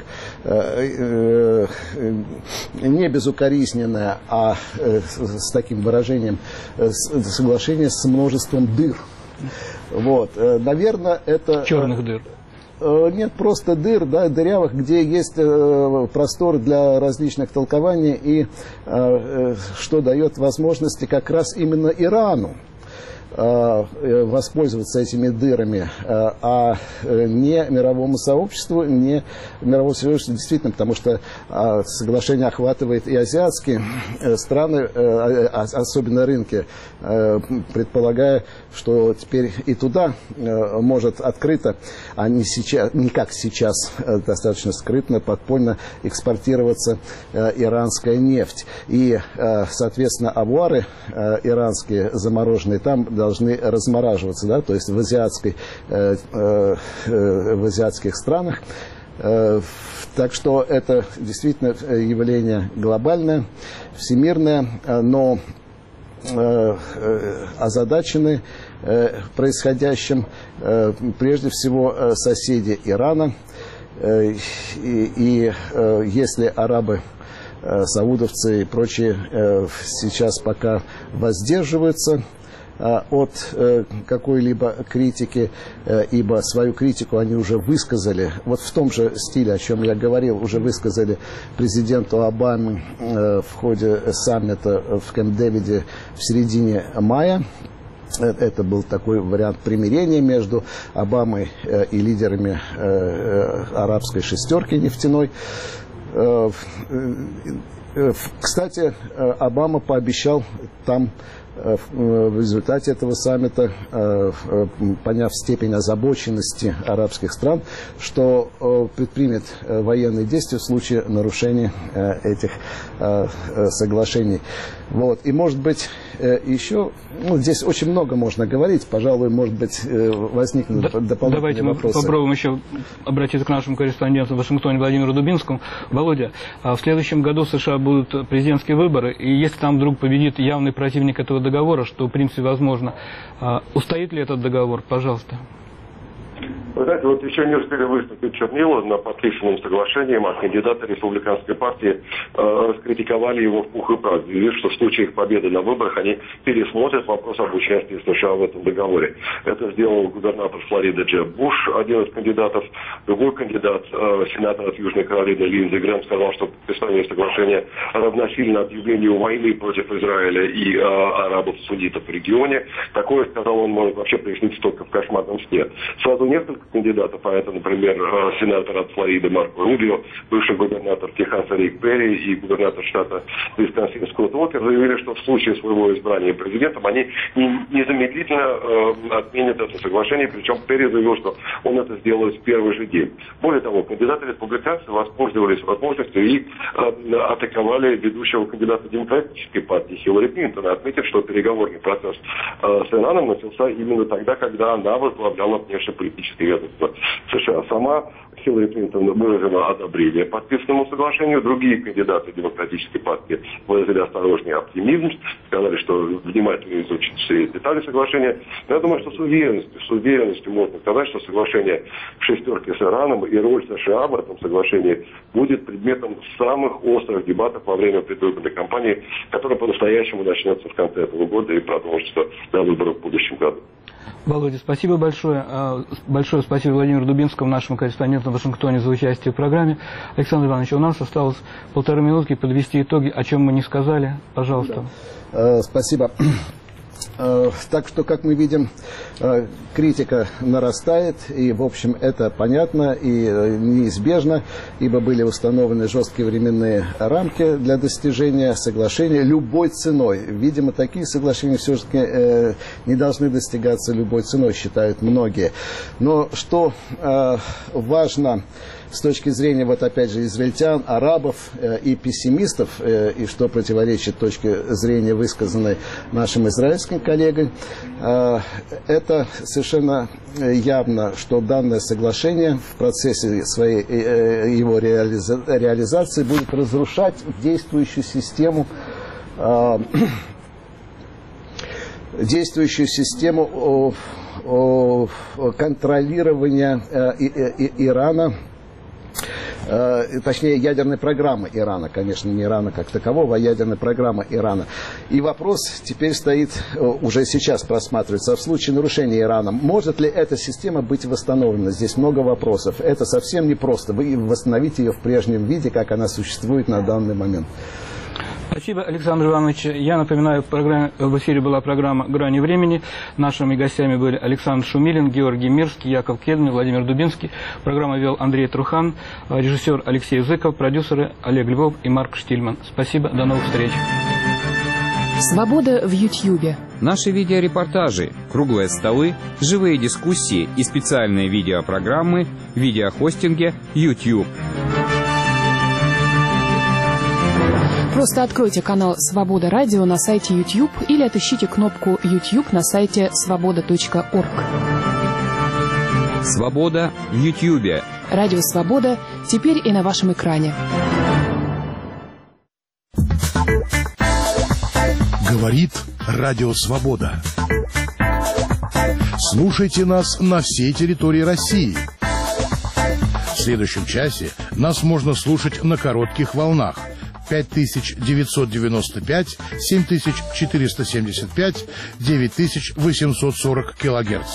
B: не безукоризненное, а с таким выражением соглашение с множеством дыр. Вот, наверное, это...
A: Черных дыр.
B: Нет, просто дыр, да, дырявых, где есть э, простор для различных толкований и э, что дает возможности как раз именно Ирану воспользоваться этими дырами, а не мировому сообществу, не мировому сообществу действительно, потому что соглашение охватывает и азиатские страны, особенно рынки, предполагая, что теперь и туда может открыто, а не, сейчас, не как сейчас, достаточно скрытно, подпольно экспортироваться иранская нефть. И, соответственно, авуары иранские замороженные там должны размораживаться, да, то есть в, азиатской, э, э, в азиатских странах. Э, так что это действительно явление глобальное, всемирное, но э, э, озадачены э, происходящим э, прежде всего э, соседи Ирана. Э, и и э, если арабы, саудовцы и прочие сейчас пока воздерживаются от какой-либо критики, ибо свою критику они уже высказали, вот в том же стиле, о чем я говорил, уже высказали президенту Обаме в ходе саммита в Кэмп-Дэвиде в середине мая. Это был такой вариант примирения между Обамой и лидерами арабской шестерки нефтяной. Кстати, Обама пообещал там в результате этого саммита, поняв степень озабоченности арабских стран, что предпримет военные действия в случае нарушения этих соглашений. Вот. И, может быть, еще, ну, здесь очень много можно говорить, пожалуй, может быть, возникнут да, дополнительные
A: давайте
B: вопросы.
A: Давайте мы попробуем еще обратиться к нашему корреспонденту в Вашингтоне Владимиру Дубинскому. Володя, в следующем году в США будут президентские выборы, и если там вдруг победит явный противник этого договора, что, в принципе, возможно, устоит ли этот договор? Пожалуйста.
D: Вы знаете, вот еще не успели выступить чернила на подписанном соглашением, а кандидаты республиканской партии э, раскритиковали его в пух и прах, заявив, что в случае их победы на выборах они пересмотрят вопрос об участии США в этом договоре. Это сделал губернатор Флориды Джеб Буш, один из кандидатов. Другой кандидат, э, сенатор от Южной Каролины Линдзи Грэм, сказал, что подписание соглашения равносильно объявлению войны против Израиля и э, арабов-суннитов в регионе. Такое, сказал он, может вообще присниться только в кошмарном сне. Сразу несколько кандидатов, а это, например, сенатор от Флориды Марко Рубио, бывший губернатор Техаса Рик Перри и губернатор штата Висконсин Скотт Уокер заявили, что в случае своего избрания президентом они незамедлительно э, отменят это соглашение, причем Перри заявил, что он это сделает в первый же день. Более того, кандидаты республиканцы воспользовались возможностью и э, атаковали ведущего кандидата демократической партии Хиллари Клинтон, отметив, что переговорный процесс э, с Ираном начался именно тогда, когда она возглавляла внешнеполитическое ведомство США. Сама Хиллари Клинтон выразила одобрение подписанному соглашению. Другие кандидаты демократической партии выразили осторожный оптимизм, сказали, что внимательно изучат все детали соглашения. Но я думаю, что с уверенностью, с уверенностью можно сказать, что соглашение в шестерке с Ираном и роль США в этом соглашении будет предметом самых острых дебатов во время предвыборной кампании, которая по-настоящему начнется в конце этого года и продолжится до выборов в будущем году.
A: Володя, спасибо большое. Большое спасибо Владимиру Дубинскому, нашему корреспонденту в Вашингтоне, за участие в программе. Александр Иванович, у нас осталось полторы минутки подвести итоги, о чем мы не сказали. Пожалуйста.
B: Да. Спасибо. Так что, как мы видим, критика нарастает, и, в общем, это понятно и неизбежно, ибо были установлены жесткие временные рамки для достижения соглашения любой ценой. Видимо, такие соглашения все-таки не должны достигаться любой ценой, считают многие. Но что важно с точки зрения, вот опять же, израильтян, арабов э, и пессимистов, э, и что противоречит точке зрения, высказанной нашим израильским коллегам, э, это совершенно явно, что данное соглашение в процессе своей, э, его реализа реализации будет разрушать действующую систему э, действующую систему о, о, контролирования э, и, и, Ирана, точнее, ядерной программы Ирана, конечно, не Ирана как такового, а ядерной программы Ирана. И вопрос теперь стоит, уже сейчас просматривается, в случае нарушения Ираном, может ли эта система быть восстановлена? Здесь много вопросов. Это совсем непросто. Вы восстановите ее в прежнем виде, как она существует на данный момент.
A: Спасибо, Александр Иванович. Я напоминаю, в, программе, в эфире была программа «Грани времени». Нашими гостями были Александр Шумилин, Георгий Мирский, Яков Кельмин, Владимир Дубинский. Программу вел Андрей Трухан, режиссер Алексей Зыков, продюсеры Олег Львов и Марк Штильман. Спасибо, до новых встреч.
J: Свобода в Ютьюбе.
K: Наши видеорепортажи, круглые столы, живые дискуссии и специальные видеопрограммы в видеохостинге YouTube.
J: Просто откройте канал «Свобода Радио» на сайте YouTube или отыщите кнопку YouTube на сайте свобода точка орг.
K: Свобода в Ютьюбе.
J: Радио «Свобода» теперь и на вашем экране.
L: Говорит Радио Свобода. Слушайте нас на всей территории России. В следующем часе нас можно слушать на коротких волнах пять тысяч девятьсот девяносто пять, семь тысяч четыреста семьдесят пять, девять тысяч восемьсот сорок килогерц.